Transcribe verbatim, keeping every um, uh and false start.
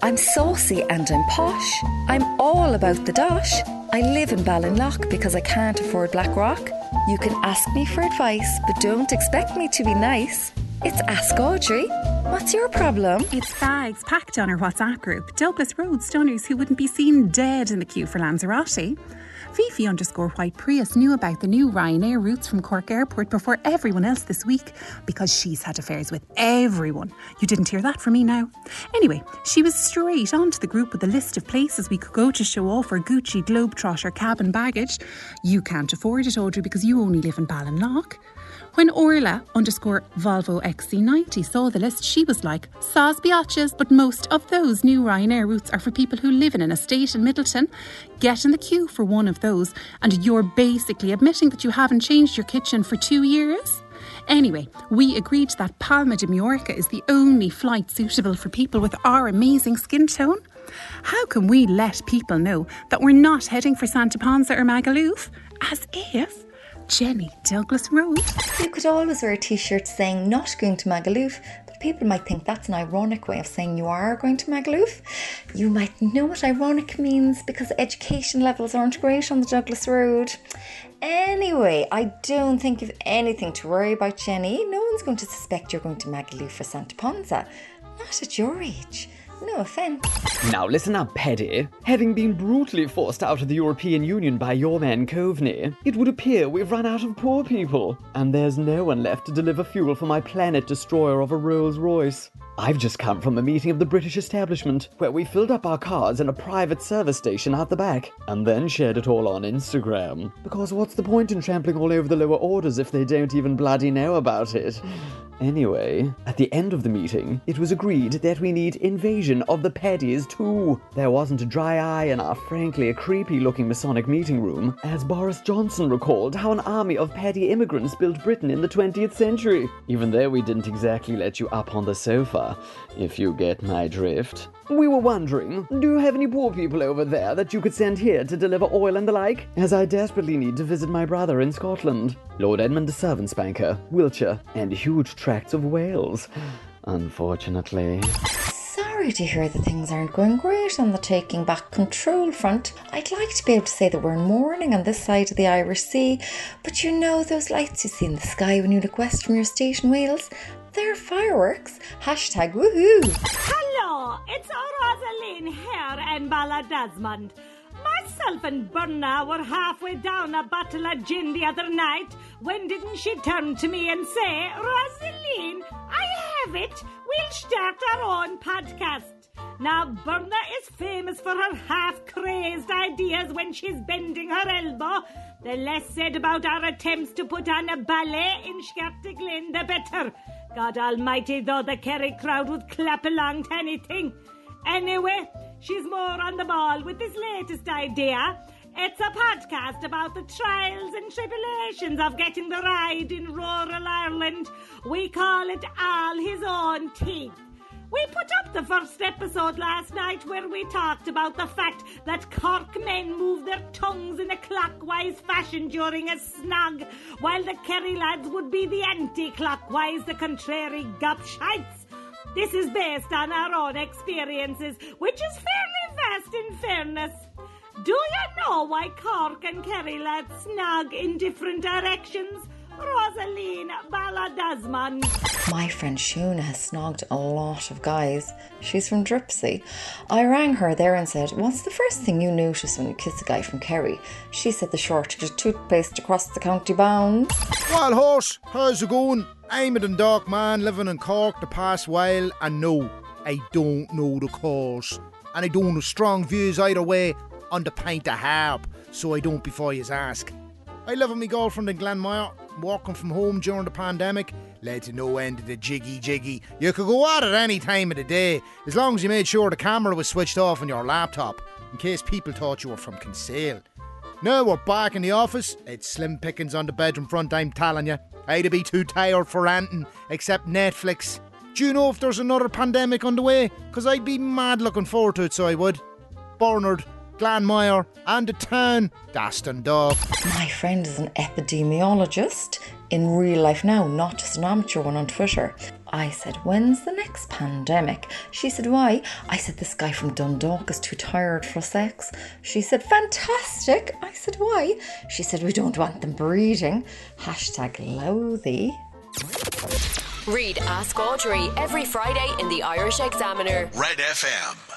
I'm saucy and I'm posh. I'm all about the dosh. I live in Ballinlough because I can't afford Blackrock. You can ask me for advice, but don't expect me to be nice. It's Ask Audrey. What's your problem? It's bags packed on her WhatsApp group. Douglas Road stunners who wouldn't be seen dead in the queue for Lanzarote. Fifi underscore White Prius knew about the new Ryanair routes from Cork Airport before everyone else this week because she's had affairs with everyone. You didn't hear that from me now. Anyway, she was straight onto the group with a list of places we could go to show off our Gucci Globetrotter cabin baggage. You can't afford it, Audrey, because you only live in Ballinlough. When Orla underscore Volvo X C ninety saw the list, she was like, "Soz biatches, but most of those new Ryanair routes are for people who live in an estate in Middleton. Get in the queue for one of those and you're basically admitting that you haven't changed your kitchen for two years." Anyway, we agreed that Palma de Mallorca is the only flight suitable for people with our amazing skin tone. How can we let people know that we're not heading for Santa Ponsa or Magaluf? As if... Jenny Douglas Road. You could always wear a t-shirt saying not going to Magaluf, but people might think that's an ironic way of saying you are going to Magaluf. You might know what ironic means because education levels aren't great on the Douglas Road. Anyway, I don't think you've anything to worry about, Jenny. No one's going to suspect you're going to Magaluf for Santa Ponsa. Not at your age. No offence. Now listen up, Paddy. Having been brutally forced out of the European Union by your man Coveney, it would appear we've run out of poor people, and there's no one left to deliver fuel for my planet destroyer of a Rolls Royce. I've just come from a meeting of the British establishment, where we filled up our cars in a private service station out the back, and then shared it all on Instagram. Because what's the point in trampling all over the lower orders if they don't even bloody know about it? Anyway, at the end of the meeting, it was agreed that we need invasion of the Paddies too. There wasn't a dry eye in our frankly a creepy-looking Masonic meeting room, as Boris Johnson recalled how an army of Paddy immigrants built Britain in the twentieth century. Even though we didn't exactly let you up on the sofa, if you get my drift. We were wondering, do you have any poor people over there that you could send here to deliver oil and the like? As I desperately need to visit my brother in Scotland, Lord Edmund de Servansbanker, Wiltshire, and huge tracts of Wales. Unfortunately. Sorry to hear that things aren't going great on the taking back control front. I'd like to be able to say that we're in mourning on this side of the Irish Sea, but you know those lights you see in the sky when you look west from your estate in Wales? They're fireworks. Hashtag woohoo. Hello, it's Rosaline here in Balladasmond. Myself and Berna were halfway down a bottle of gin the other night when didn't she turn to me and say, "Rosaline, I have it. We'll start our own podcast." Now, Berna is famous for her half-crazed ideas when she's bending her elbow. The less said about our attempts to put on a ballet in Scartiglin, the better. God almighty, though, the Kerry crowd would clap along to anything. Anyway, she's more on the ball with this latest idea. It's a podcast about the trials and tribulations of getting the ride in rural Ireland. We call it All His Own Teeth. We put up the first episode last night where we talked about the fact that Cork men move their tongues in a clockwise fashion during a snog, while the Kerry lads would be the anti-clockwise, the contrary gobshites. This is based on our own experiences, which is fairly vast in fairness. Do you know why Cork and Kerry lads snog in different directions? Rosaline Balladasmond. My friend Shuna has snogged a lot of guys. She's from Dripsy. I rang her there and said, "What's the first thing you notice when you kiss a guy from Kerry?" She said the shortage of toothpaste across the county bounds. Well, horse, how's it going? I'm a Dundalk man living in Cork the past while, and no, I don't know the cause. And I don't have strong views either way on the pint of harp, so I don't before you ask. I live with my girlfriend in Glenmire, working from home during the pandemic, led to no end of the jiggy jiggy. You could go out at any time of the day, as long as you made sure the camera was switched off on your laptop, in case people thought you were from Kinsale. Now we're back in the office, it's slim pickings on the bedroom front, I'm telling you. I'd be too tired for anything, except Netflix. Do you know if there's another pandemic on the way? Because I'd be mad looking forward to it, so I would. Bernard, Glanmire, and the town, Daston Dog. My friend is an epidemiologist in real life now, not just an amateur one on Twitter. I said, when's the next pandemic? She said, why? I said, this guy from Dundalk is too tired for sex. She said, fantastic. I said, why? She said, we don't want them breeding. Hashtag louthy. Read Ask Audrey every Friday in the Irish Examiner. Red F M.